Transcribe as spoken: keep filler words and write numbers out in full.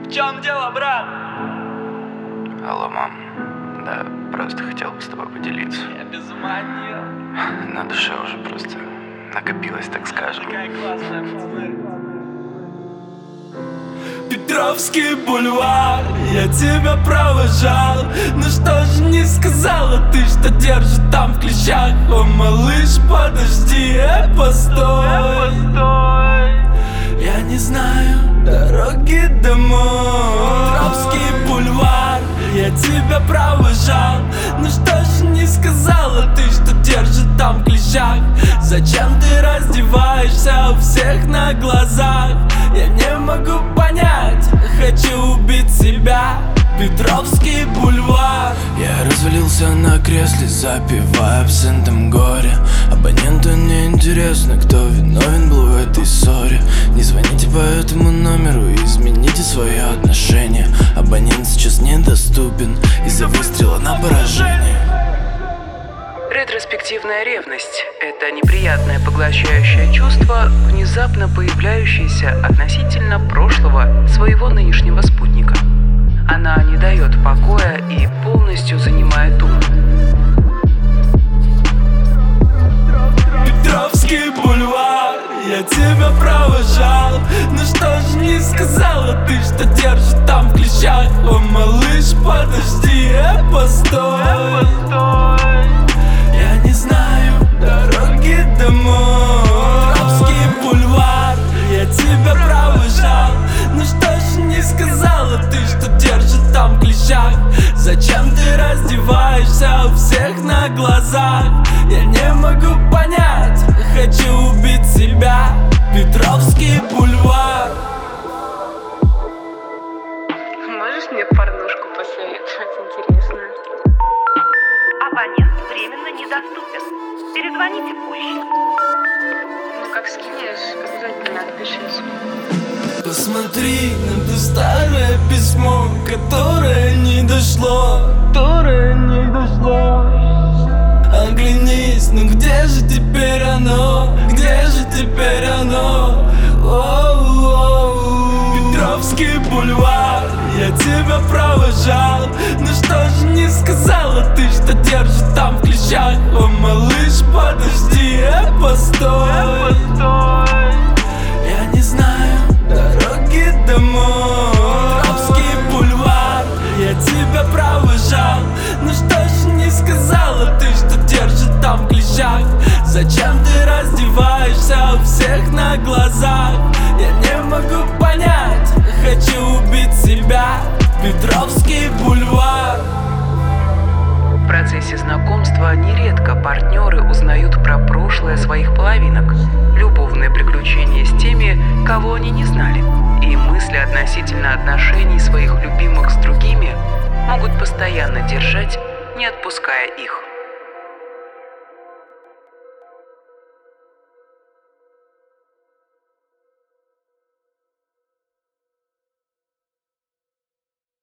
В чем дело, брат? Алло, мам. Да, просто хотел бы с тобой поделиться. Я без ума от нее. На душе уже просто накопилось, так скажем. Такая классная, пацаны. Петровский бульвар, я тебя провожал. Ну что же не сказала ты, что держит там в клещах? О, малыш, подожди, э, постой, э, постой. Я не знаю дороги домой. Петровский бульвар, я тебя провожал. Ну что же не сказала ты, что держит там в клещах? Зачем ты раздеваешься у всех на глазах? Я не могу понять, хочу убить себя. Петровский бульвар. Я развалился на кресле, запивая абсентом горе. Абоненту не интересно, кто виновен был в этой ссоре. Не звоните по этому номеру, измените свои отношения. Абонент сейчас недоступен из-за выстрела на поражение. Ретроспективная ревность – это неприятное поглощающее чувство, внезапно появляющееся относительно прошлого своего нынешнего спутника. Она не дает покоя и полностью занимает ум. Петровский бульвар, я тебя провожал. Ну что же не сказала ты, что держит там в клещах? О, малыш, подожди, э, постой, э, постой. Я не знаю дороги домой. Петровский бульвар, я тебя провожал. Ну что ж не сказала ты, что держит там в клещах? Зачем ты раздеваешься у всех на глазах? Я не могу понять, хочу убить себя. Петровский бульвар. Можешь мне порнушку посоветовать интересную? Абонент временно недоступен. Перезвоните позже. Ну как скинешь, обязательно отпишись. Посмотри на то старое письмо, которое не дошло, которое не дошло. Оглянись, ну где же теперь оно? Где же теперь оно? О-о-о-о. Петровский бульвар, я тебя провожал. Ну что же не сказала ты, что держит там в клещах? О, малыш, подожди, э, постой, э, постой. Я не знаю дороги домой. Петровский бульвар, я тебя провожал. Ну что ж не сказала ты, что держит там в клещах? Зачем ты раздеваешься у всех на глазах? Я не могу понять, хочу убить себя. Петровский бульвар. В процессе знакомства нередко партнеры узнают про прошлое своих половинок, любовные приключения с теми, кого они не знали, и мысли относительно отношений своих любимых с другими могут постоянно держать, не отпуская их.